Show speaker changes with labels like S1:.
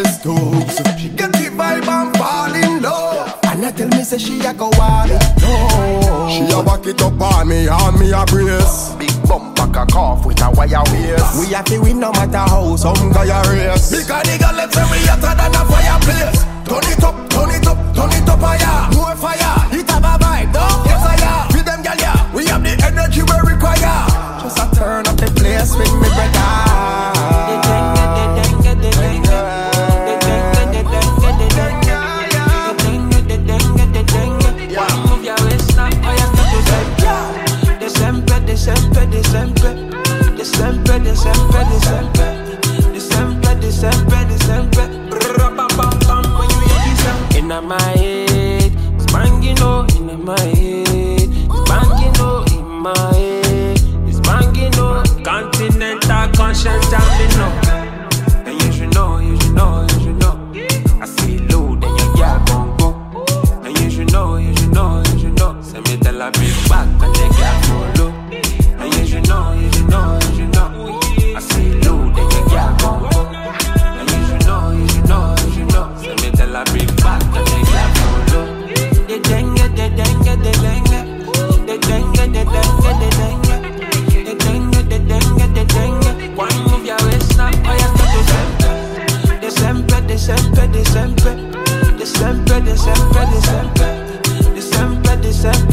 S1: stoops. She get the vibe and fall in love. And I tell me say she a go want it. No, she a back it up on me and me a brace. Big bump back a cough with a wire waist. We have to win no matter how some guy a race. Because the girl left say we hotter than a fireplace. Turn it up, turn it up, turn it up higher. More fire, it have a vibe, don't get fire. With them gal yeah, we have the energy we require. Just a turn up the place with me brother. In my head, it's banging oh, in my head, it's banging oh, in my head, it's banging oh. Continental conscience, tell me no. And you should know, you should know, you should know. I see low, then your girl gon' go. And you should know, you should know, you should know. Send me tell her bring back and the girl follow. And you should know, you should know, you should know. I see low, then your girl gon' go. And you should know, you should know, you should know. Send me tell her bring back. Sempre